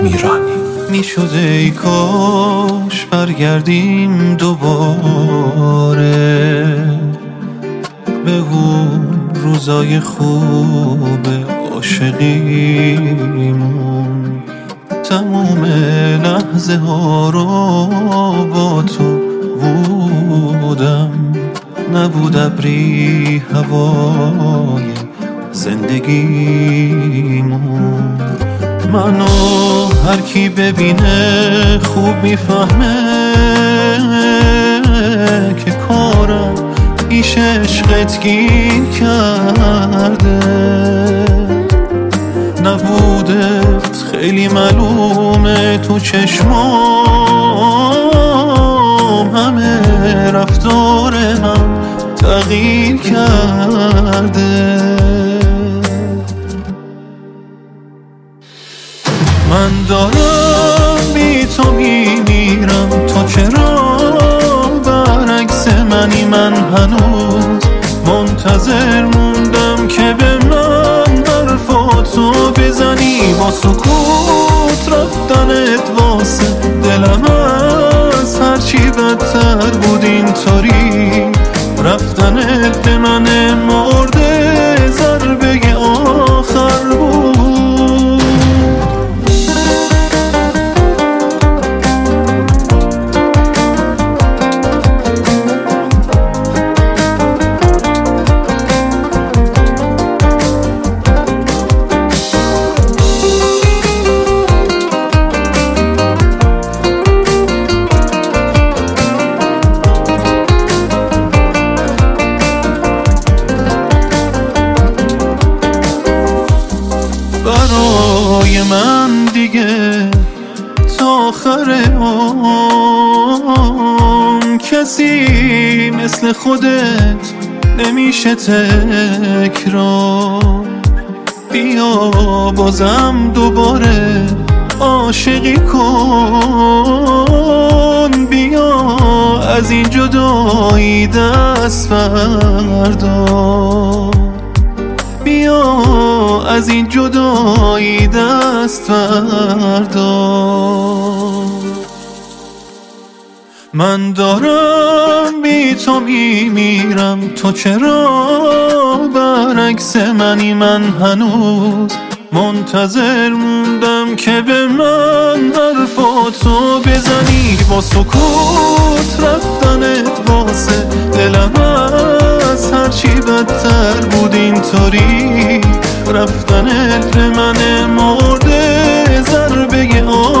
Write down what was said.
میرانی. میشده ای کاش برگردیم دوباره به اون روزای خوب عاشقیمون. تموم لحظه ها رو با تو بودم، نبود ابری هوای زندگیمون. منو هر کی ببینه خوب میفهمه که کارم پیش عشقت گیر کرده. نبودت خیلی معلومه تو چشمام، همه رفتار هم تغییر کرده. من دارم بی تو میمیرم، تو چرا برعکس منی؟ من هنوز منتظر موندم که به من حرفاتو بزنی. با سکوت رفتنت واسه دلم از هرچی بدتر بود اینطوری. رفتنت به من مرده ضربه آخر بود. برای من دیگه تا آخر عمر کسی مثل خودت نمیشه تکرار. بیا بازم دوباره عاشقی کن، بیا از این جدایی دست بردار. بیا از این جدایی دست بردار. من دارم بی تو میمیرم، تو چرا برعکس منی؟ من هنوز منتظر موندم که به من حرفاتو بزنی. با سکوت رفتنت واسه دلم از هرچی بدتر بود اینطوری. رفتنت به من مرده ضربه